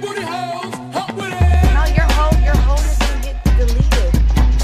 booty hoes, help with it. No, your whole is gonna get deleted.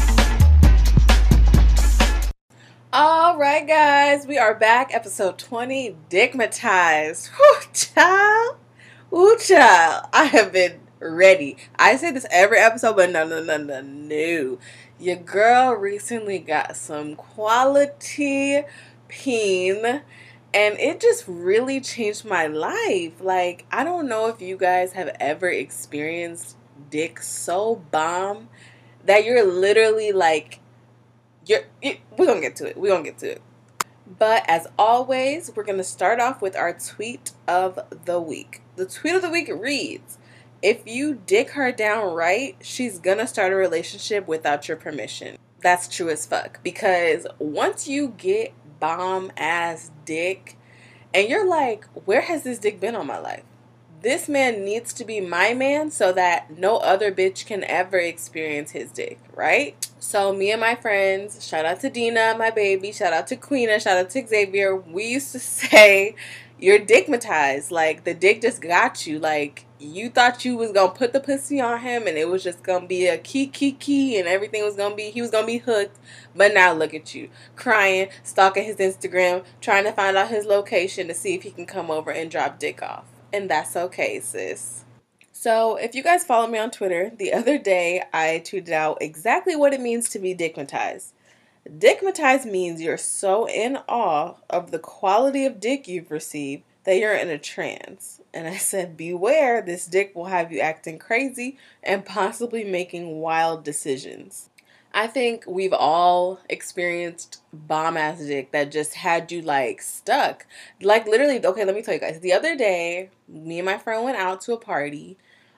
All right, guys, we are back. Episode 20, Digmatized. Whew, child. Ooh, child. I have been ready. I say this every episode, but no. Your girl recently got some quality peen, and it just really changed my life. Like, I don't know if you guys have ever experienced dick so bomb that you're literally like, we're gonna get to it. We're gonna get to it. But as always, we're gonna start off with our tweet of the week. The tweet of the week reads, "If you dick her down right, she's gonna start a relationship without your permission." That's true as fuck. Because once you get bomb ass dick, and you're like, where has this dick been all my life? This man needs to be my man so that no other bitch can ever experience his dick, right? So me and my friends, shout out to Dina, my baby, shout out to Queena, shout out to Xavier, we used to say, you're dickmatized. Like, the dick just got you. Like, you thought you was gonna put the pussy on him and it was just gonna be a key and everything was gonna be, he was gonna be hooked. But now look at you, crying, stalking his Instagram, trying to find out his location to see if he can come over and drop dick off. And that's okay, sis. So, if you guys follow me on Twitter, the other day I tweeted out exactly what it means to be dickmatized. Dickmatized means you're so in awe of the quality of dick you've received that you're in a trance. And I said, beware, this dick will have you acting crazy and possibly making wild decisions. I think we've all experienced bomb ass dick that just had you like stuck. Like, literally, okay, let me tell you guys. The other day, me and my friend went out to a party.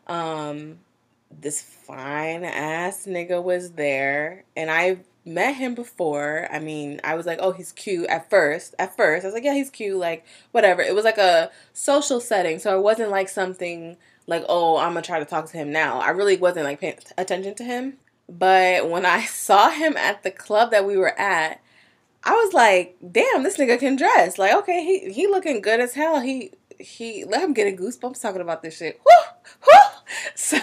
This fine ass nigga was there, and I met him before. I mean, I was like, oh, he's cute at first. I was like, yeah, he's cute, like, whatever. It was like a social setting, so it wasn't like something like, oh, I'm gonna try to talk to him now. I really wasn't like paying attention to him. But when I saw him at the club that we were at, I was like, damn, this nigga can dress. Like, okay, he looking good as hell. He let him get a goosebumps talking about this shit. Woo! So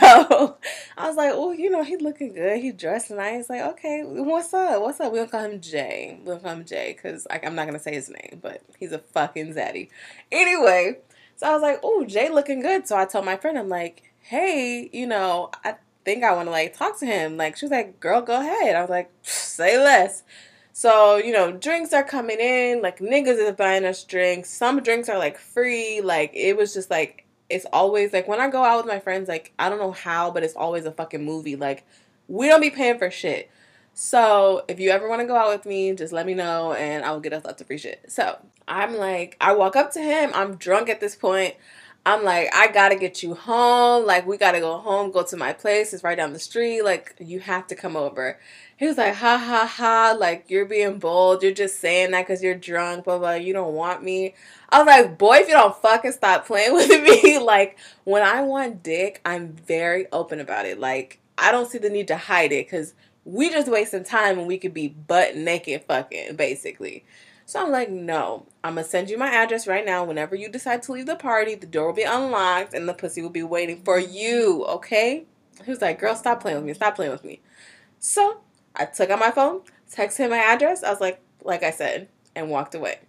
I was like, oh, he looking good. He dressed nice. Like, okay, what's up? What's up? We gonna call him Jay. We'll call him Jay because I'm not gonna say his name, but he's a fucking zaddy. Anyway, so I was like, oh, Jay looking good. So I told my friend, I'm like, hey, I think I want to like talk to him. Like, she was like, girl, go ahead. I was like, say less. So, drinks are coming in, like, niggas is buying us drinks. Some drinks are, like, free. Like, it was just, like, it's always, like, when I go out with my friends, like, I don't know how, but it's always a fucking movie. Like, we don't be paying for shit. So, if you ever want to go out with me, just let me know, and I will get us lots of free shit. So, I'm like, I walk up to him. I'm drunk at this point. I'm like, I gotta get you home. Like, we gotta go home, go to my place. It's right down the street. Like, you have to come over. He was like, ha, ha, ha. Like, you're being bold. You're just saying that because you're drunk, blah, blah. You don't want me. I was like, boy, if you don't fucking stop playing with me. Like, when I want dick, I'm very open about it. Like, I don't see the need to hide it because we just wasting time and we could be butt naked fucking, basically. So I'm like, no, I'm going to send you my address right now. Whenever you decide to leave the party, the door will be unlocked and the pussy will be waiting for you, okay? He was like, girl, stop playing with me. Stop playing with me. So I took out my phone, texted him my address. I was like I said, and walked away.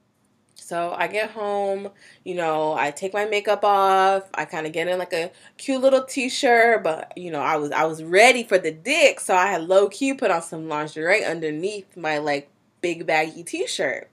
So I get home, I take my makeup off. I kind of get in like a cute little t-shirt, but I was ready for the dick. So I had low key put on some lingerie underneath my like big baggy t-shirt.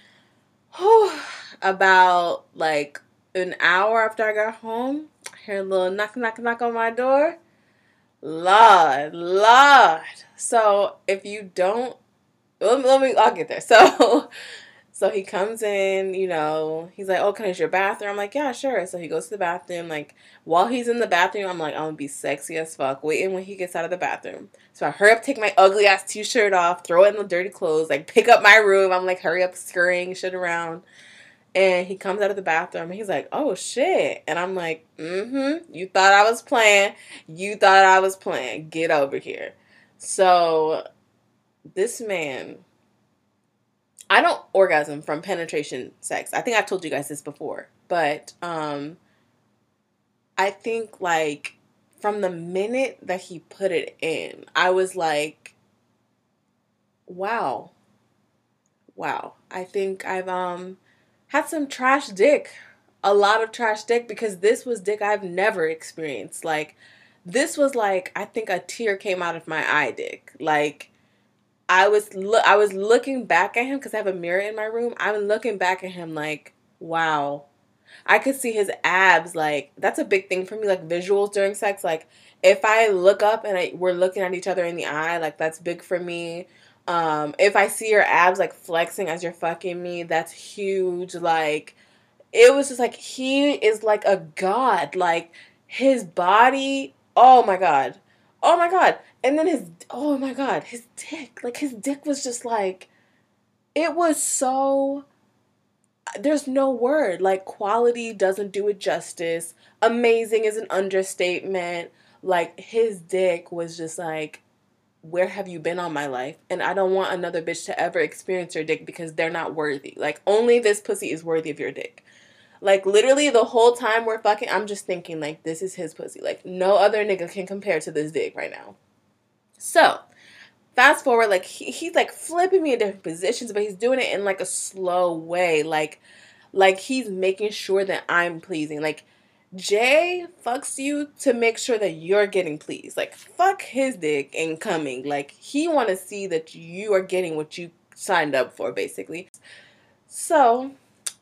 About like an hour after I got home, I hear a little knock on my door. Lord. So if you don't, I'll get there. So he comes in, he's like, oh, can I use your bathroom? I'm like, yeah, sure. So he goes to the bathroom. Like, while he's in the bathroom, I'm like, I'm going to be sexy as fuck, waiting when he gets out of the bathroom. So I hurry up, take my ugly ass t-shirt off, throw it in the dirty clothes, like, pick up my room. I'm like, hurry up, scurrying shit around. And he comes out of the bathroom, and he's like, oh, shit. And I'm like, you thought I was playing. Get over here. So this man, I don't orgasm from penetration sex. I think I've told you guys this before. But I I think, like, from the minute that he put it in, I was like, wow. Wow. I think I've had some trash dick. A lot of trash dick, because this was dick I've never experienced. Like, this was like, I think a tear came out of my eye dick. Like, I was looking back at him because I have a mirror in my room. I'm looking back at him like, wow. I could see his abs. Like, that's a big thing for me, like visuals during sex. Like, if I look up and we're looking at each other in the eye, like, that's big for me. If I see your abs like flexing as you're fucking me, that's huge. Like, it was just like, he is like a god. Like, his body, oh my god. Oh my god. And then oh my god, his dick. Like, his dick was just like, it was so, there's no word. Like, quality doesn't do it justice. Amazing is an understatement. Like, his dick was just like, where have you been all my life? And I don't want another bitch to ever experience your dick because they're not worthy. Like, only this pussy is worthy of your dick. Like, literally the whole time we're fucking, I'm just thinking, like, this is his pussy. Like, no other nigga can compare to this dick right now. So, fast forward, like, he's, like, flipping me in different positions, but he's doing it in, like, a slow way. Like he's making sure that I'm pleasing. Like, Jay fucks you to make sure that you're getting pleased. Like, fuck his dick and coming. Like, he want to see that you are getting what you signed up for, basically. So,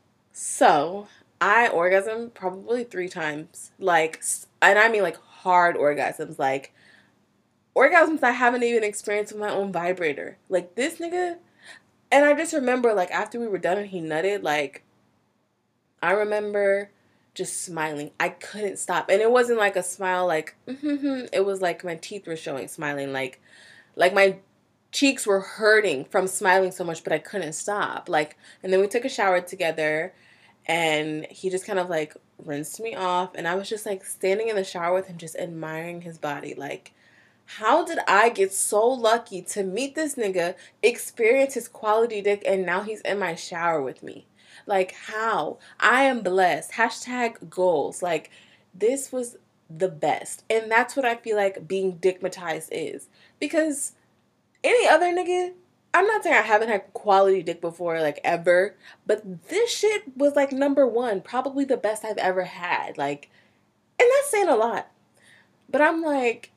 I orgasm probably 3 times. Like, and I mean, like, hard orgasms. Like, orgasms I haven't even experienced with my own vibrator. Like, this nigga, and I just remember, like, after we were done and he nutted, like, I remember just smiling. I couldn't stop. And it wasn't like a smile like, it was like my teeth were showing, smiling. Like my cheeks were hurting from smiling so much, but I couldn't stop. Like, and then we took a shower together, and he just kind of like rinsed me off. And I was just like standing in the shower with him, just admiring his body. Like, how did I get so lucky to meet this nigga, experience his quality dick, and now he's in my shower with me? Like, how? I am blessed. Hashtag goals. Like, this was the best. And that's what I feel like being dickmatized is. Because any other nigga, I'm not saying I haven't had quality dick before, like, ever. But this shit was, like, number 1. Probably the best I've ever had. Like, and that's saying a lot. But I'm like,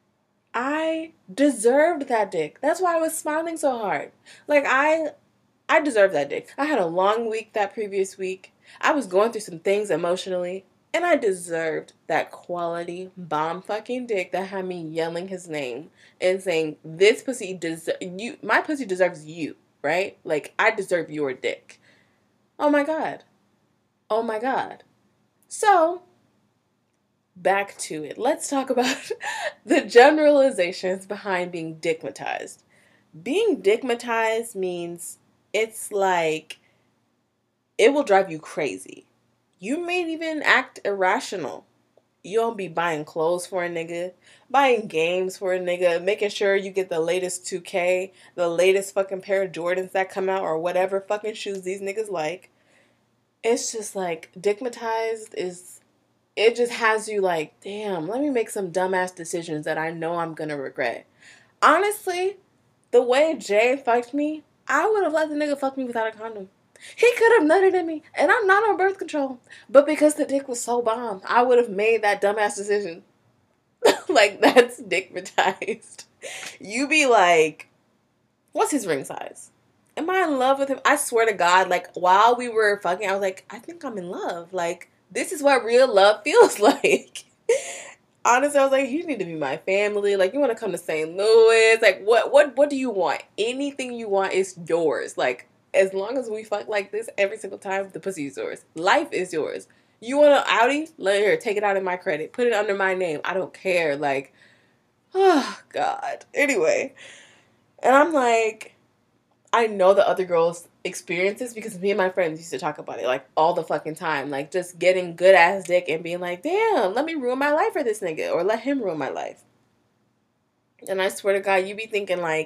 I deserved that dick. That's why I was smiling so hard. Like, I deserved that dick. I had a long week that previous week. I was going through some things emotionally, and I deserved that quality bomb fucking dick that had me yelling his name and saying, this pussy my pussy deserves you, right? Like, I deserve your dick. Oh my god. Oh my god. So, back to it. Let's talk about the generalizations behind being dickmatized. Being dickmatized means it's like, it will drive you crazy. You may even act irrational. You don't be buying clothes for a nigga, buying games for a nigga, making sure you get the latest 2K, the latest fucking pair of Jordans that come out, or whatever fucking shoes these niggas like. It's just like, dickmatized is, it just has you like, damn, let me make some dumbass decisions that I know I'm gonna regret. Honestly, the way Jay fucked me, I would have let the nigga fuck me without a condom. He could have nutted in me, and I'm not on birth control. But because the dick was so bomb, I would have made that dumbass decision. Like, that's dickmatized. You be like, what's his ring size? Am I in love with him? I swear to God, like, while we were fucking, I was like, I think I'm in love. Like, this is what real love feels like. Honestly, I was like, you need to be my family. Like, you want to come to St. Louis. Like, what do you want? Anything you want is yours. Like, as long as we fuck like this every single time, the pussy is yours. Life is yours. You want an Audi? Let her take it out of my credit. Put it under my name. I don't care. Like, oh, God. Anyway. And I'm like, I know the other girls experience this because me and my friends used to talk about it, like, all the fucking time. Like, just getting good ass dick and being like, damn, let me ruin my life for this nigga. Or let him ruin my life. And I swear to God, you be thinking, like,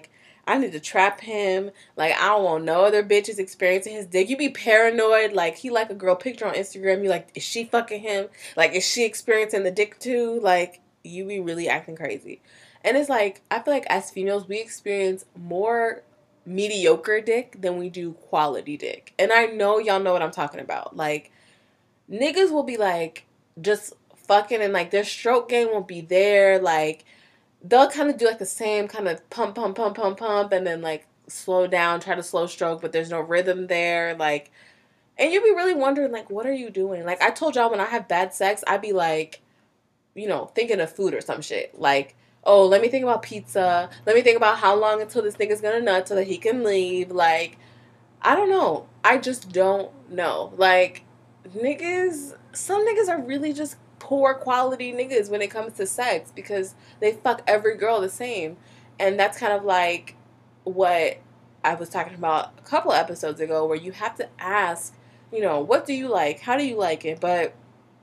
I need to trap him. Like, I don't want no other bitches experiencing his dick. You be paranoid. Like, he like a girl picture on Instagram. You like, is she fucking him? Like, is she experiencing the dick too? Like, you be really acting crazy. And it's like, I feel like as females, we experience more mediocre dick than we do quality dick. And I know y'all know what I'm talking about. Like, niggas will be like, just fucking, and like, their stroke game won't be there. Like, they'll kind of do like the same kind of pump, pump, pump, pump, pump, and then like slow down, try to slow stroke, but there's no rhythm there. Like, and you'll be really wondering, like, what are you doing? Like, I told y'all when I have bad sex, I'd be like, you know, thinking of food or some shit. Like, oh, let me think about pizza. Let me think about how long until this nigga's gonna nut so that he can leave. Like, I don't know. I just don't know. Like, niggas, some niggas are really just poor quality niggas when it comes to sex because they fuck every girl the same. And that's kind of like what I was talking about a couple episodes ago, where you have to ask, you know, what do you like? How do you like it? But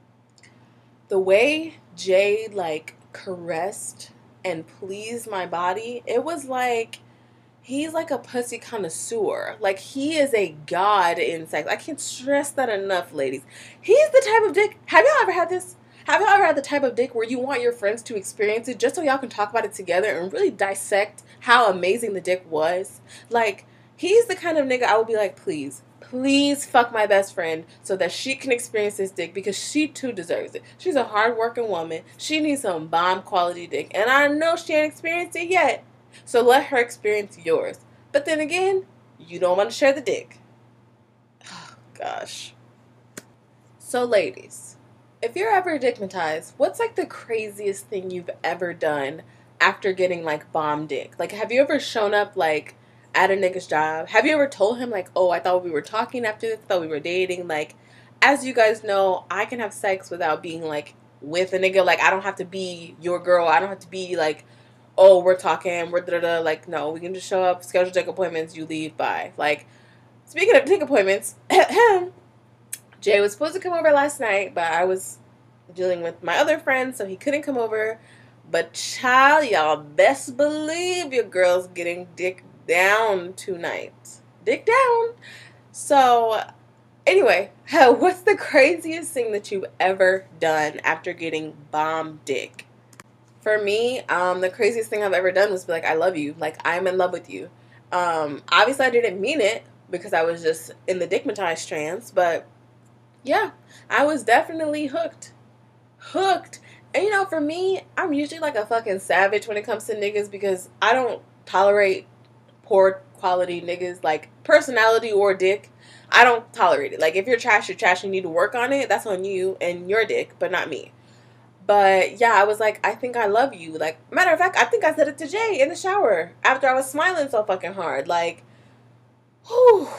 the way Jay, like, caressed and pleased my body, it was like, he's like a pussy connoisseur. Like, he is a god in sex. I can't stress that enough, ladies. He's the type of dick. Have y'all ever had this? Have y'all ever had the type of dick where you want your friends to experience it just so y'all can talk about it together and really dissect how amazing the dick was? Like, he's the kind of nigga I would be like, please, please fuck my best friend so that she can experience this dick because she too deserves it. She's a hardworking woman. She needs some bomb quality dick. And I know she ain't experienced it yet. So let her experience yours. But then again, you don't want to share the dick. Oh, gosh. So ladies, if you're ever dickmatized, what's like the craziest thing you've ever done after getting like bomb dick? Like, have you ever shown up like at a nigga's job? Have you ever told him like, oh, I thought we were talking after this, I thought we were dating? Like, as you guys know, I can have sex without being like with a nigga. Like, I don't have to be your girl. I don't have to be like, oh, we're talking, we're da-da-da. Like, no, we can just show up, schedule dick appointments, you leave, bye. Like, speaking of dick appointments, Jay was supposed to come over last night, but I was dealing with my other friend, so he couldn't come over. But child, y'all best believe your girl's getting dick down tonight. Dick down. So, anyway, what's the craziest thing that you've ever done after getting bomb dick? For me, the craziest thing I've ever done was be like, I love you. Like, I'm in love with you. Obviously, I didn't mean it because I was just in the dickmatized trance, but yeah, I was definitely hooked. Hooked. And you know, for me, I'm usually like a fucking savage when it comes to niggas because I don't tolerate poor quality niggas, like personality or dick. I don't tolerate it. Like, if you're trash, you need to work on it. That's on you and your dick, but not me. But yeah, I was like, I think I love you. Like, matter of fact, I think I said it to Jay in the shower after I was smiling so fucking hard. Like, whew.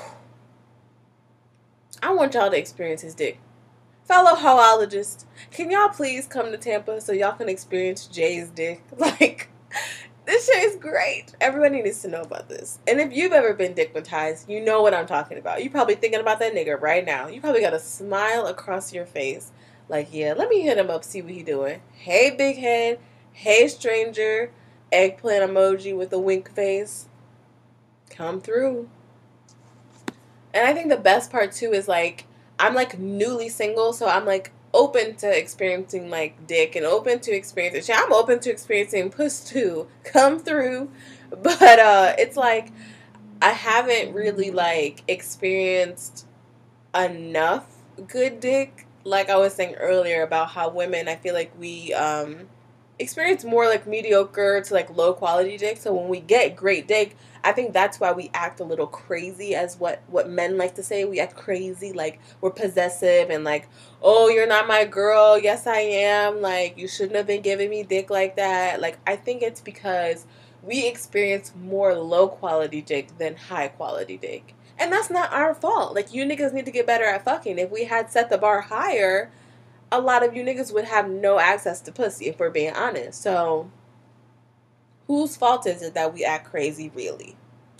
I want y'all to experience his dick. Fellow hoologists, can y'all please come to Tampa so y'all can experience Jay's dick? Like, this shit is great. Everybody needs to know about this. And if you've ever been dickmatized, you know what I'm talking about. You're probably thinking about that nigga right now. You probably got a smile across your face. Like, yeah, let me hit him up, see what he doing. Hey, big head. Hey, stranger. Eggplant emoji with a wink face. Come through. And I think the best part, too, is, like, I'm, like, newly single, so I'm, like, open to experiencing, like, dick and open to experiencing shit. I'm open to experiencing puss, too. Come through. But, it's, like, I haven't really, like, experienced enough good dick. Like I was saying earlier about how women, I feel like we experience more like mediocre to like low quality dick. So when we get great dick, I think that's why we act a little crazy, as what men like to say. We act crazy, like we're possessive and like, oh, you're not my girl. Yes, I am. Like, you shouldn't have been giving me dick like that. Like, I think it's because we experience more low quality dick than high quality dick. And that's not our fault. Like, you niggas need to get better at fucking. If we had set the bar higher, a lot of you niggas would have no access to pussy, if we're being honest. So, whose fault is it that we act crazy, really?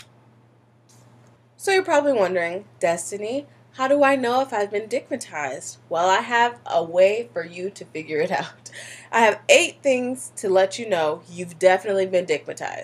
So you're probably wondering, Destiny, how do I know if I've been dickmatized? Well, I have a way for you to figure it out. I have 8 things to let you know you've definitely been dickmatized.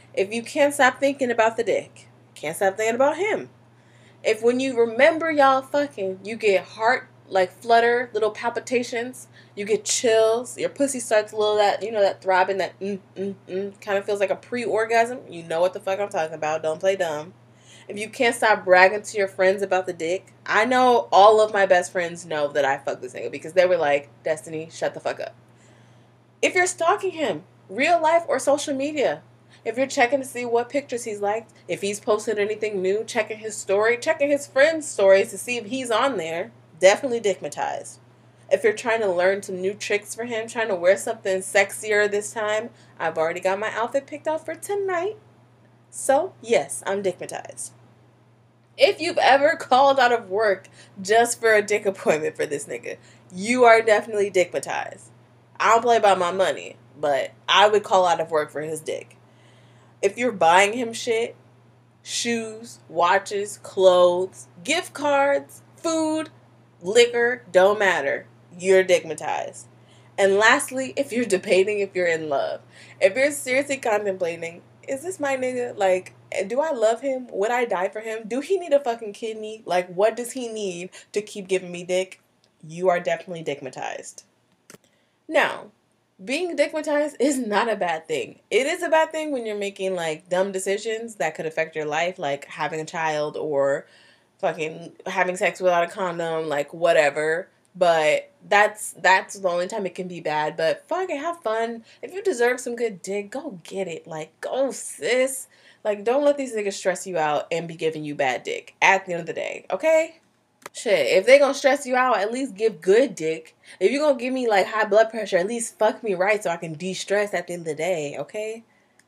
If you can't stop thinking about the dick, can't stop thinking about him. If when you remember y'all fucking, you get heart like flutter, little palpitations, you get chills, your pussy starts a little that, that throbbing, that kind of feels like a pre-orgasm. You know what the fuck I'm talking about. Don't play dumb. If you can't stop bragging to your friends about the dick, I know all of my best friends know that I fucked this nigga because they were like, Destiny, shut the fuck up. If you're stalking him, real life or social media, if you're checking to see what pictures he's liked, if he's posted anything new, checking his story, checking his friends' stories to see if he's on there, definitely dickmatized. If you're trying to learn some new tricks for him, trying to wear something sexier this time, I've already got my outfit picked out for tonight. So, yes, I'm dickmatized. If you've ever called out of work just for a dick appointment for this nigga, you are definitely dickmatized. I don't play about my money, but I would call out of work for his dick. If you're buying him shit, shoes, watches, clothes, gift cards, food, liquor, don't matter. You're dickmatized. And lastly, if you're debating if you're in love. If you're seriously contemplating, is this my nigga? Like, do I love him? Would I die for him? Do he need a fucking kidney? Like, what does he need to keep giving me dick? You are definitely dickmatized. Now, being dickmatized is not a bad thing. It is a bad thing when you're making like dumb decisions that could affect your life, like having a child or fucking having sex without a condom, like whatever. But that's the only time it can be bad. But fucking have fun. If you deserve some good dick, go get it. Like, go sis. Like, don't let these niggas stress you out and be giving you bad dick at the end of the day, okay? Shit, if they gonna stress you out, at least give good dick. If you gonna give me like high blood pressure, at least fuck me right so I can de-stress at the end of the day, okay?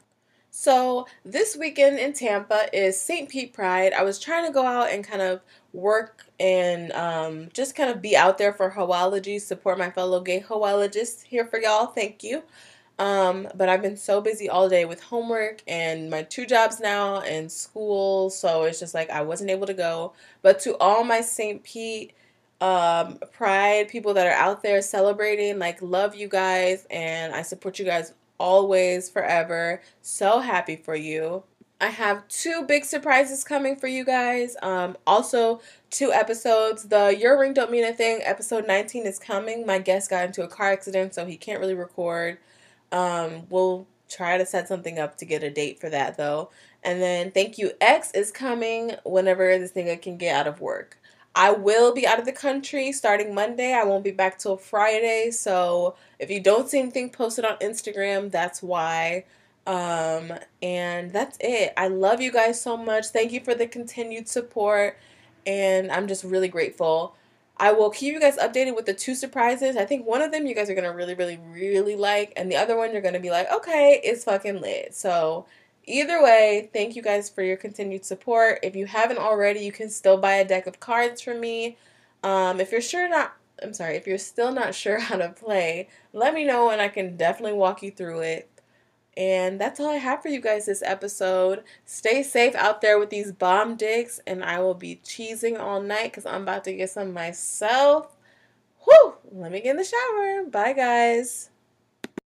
So this weekend in Tampa is St. Pete Pride. I was trying to go out and kind of work and just kind of be out there for hoology, support my fellow gay hoologists here for y'all. Thank you. But I've been so busy all day with homework and my 2 jobs now and school, so it's just like I wasn't able to go. But to all my St. Pete Pride people that are out there celebrating, like, love you guys and I support you guys always, forever. So happy for you. I have 2 big surprises coming for you guys. Also 2 episodes. The Your Ring Don't Mean a Thing episode 19 is coming. My guest got into a car accident, so he can't really record. We'll try to set something up to get a date for that though. And then Thank You X is coming whenever this nigga can get out of work. I will be out of the country starting Monday. I won't be back till Friday. So if you don't see anything posted on Instagram, that's why. And that's it. I love you guys so much. Thank you for the continued support. And I'm just really grateful. I will keep you guys updated with the 2 surprises. I think one of them you guys are going to really, really, really like. And the other one you're going to be like, okay, it's fucking lit. So either way, thank you guys for your continued support. If you haven't already, you can still buy a deck of cards from me. If you're still not sure how to play, let me know and I can definitely walk you through it. And that's all I have for you guys this episode. Stay safe out there with these bomb dicks, and I will be cheesing all night because I'm about to get some myself. Whew! Let me get in the shower. Bye, guys.